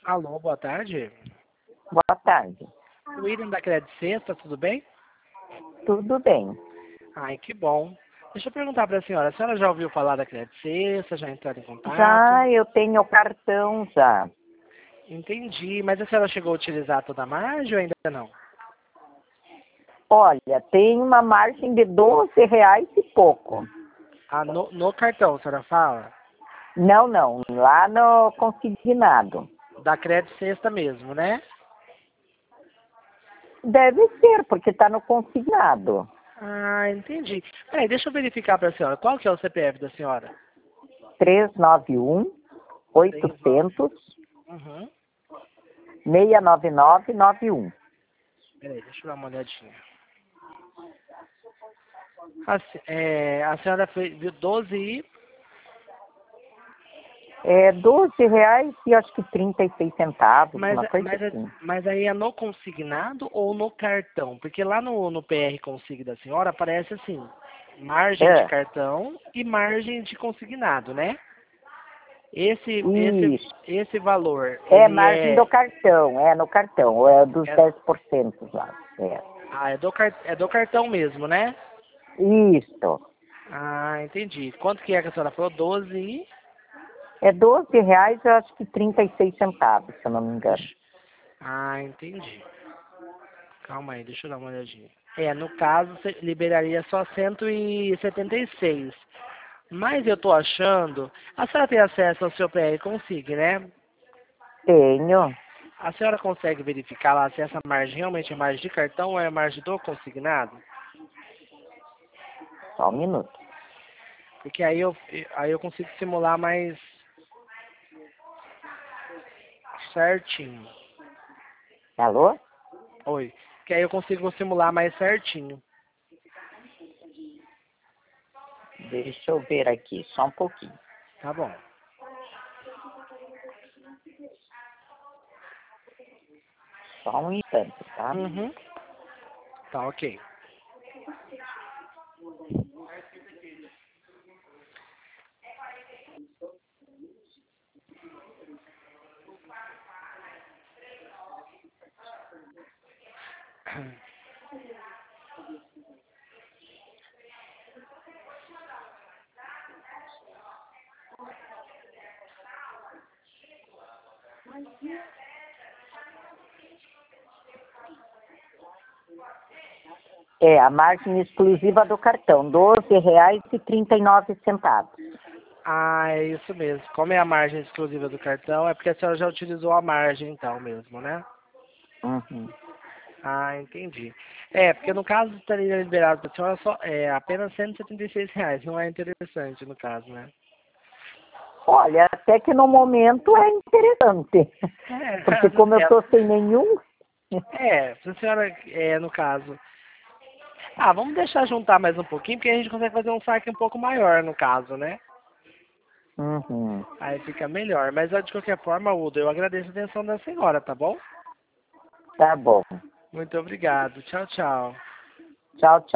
Alô, boa tarde. Boa tarde. William da Crédito Sexta, tudo bem? Tudo bem. Ai, que bom. Deixa eu perguntar para a senhora já ouviu falar da Crédito Sexta, já entrou em contato? Já eu tenho cartão já. Entendi, mas a senhora chegou a utilizar toda a margem ou ainda não? Olha, tem uma margem de R$ 12 e pouco. Ah, no cartão, a senhora fala? Não, lá no consignado. Da Crédito Sexta mesmo, né? Deve ser, porque está no consignado. Ah, entendi. Peraí, deixa eu verificar para a senhora. Qual que é o CPF da senhora? 391 800 Uhum. 69991. Peraí, deixa eu dar uma olhadinha. A senhora viu 12 e... É R$ 12 e acho que 36 centavos, uma coisa assim. Mas aí é no consignado ou no cartão? Porque lá no PR Consigna da senhora aparece assim, margem de cartão e margem de consignado, né? Esse valor, É ele margem do cartão, no cartão, é dos 10% lá. Ah, é do cartão mesmo, né? Isso. Ah, entendi. Quanto que é que a senhora falou? 12 e... É R$ 12, eu acho que 36 centavos, se eu não me engano. Ah, entendi. Calma aí, deixa eu dar uma olhadinha. No caso, você liberaria só 176. Mas eu tô achando... A senhora tem acesso ao seu PR Consigne, né? Tenho. A senhora consegue verificar lá se essa margem realmente é margem de cartão ou é margem do consignado? Só um minuto. Porque aí eu consigo simular mais certinho. Alô? Oi. Que aí eu consigo simular mais certinho. Deixa eu ver aqui, só um pouquinho. Tá bom. Só um instante, tá? Uhum. Tá, ok. É, a margem exclusiva do cartão, R$ 12,39. Ah, é isso mesmo. Como é a margem exclusiva do cartão, é porque a senhora já utilizou a margem então mesmo, né? Uhum. Ah, entendi. Porque no caso estaria liberado para a senhora só apenas R$ 176. Não é interessante no caso, né? Olha, até que no momento é interessante. Porque como eu estou sem nenhum... Se a senhora, no caso... Ah, vamos deixar juntar mais um pouquinho, porque a gente consegue fazer um saque um pouco maior no caso, né? Uhum. Aí fica melhor. Mas de qualquer forma, Udo, eu agradeço a atenção da senhora, tá bom? Tá bom. Muito obrigado. Tchau, tchau. Tchau, tchau.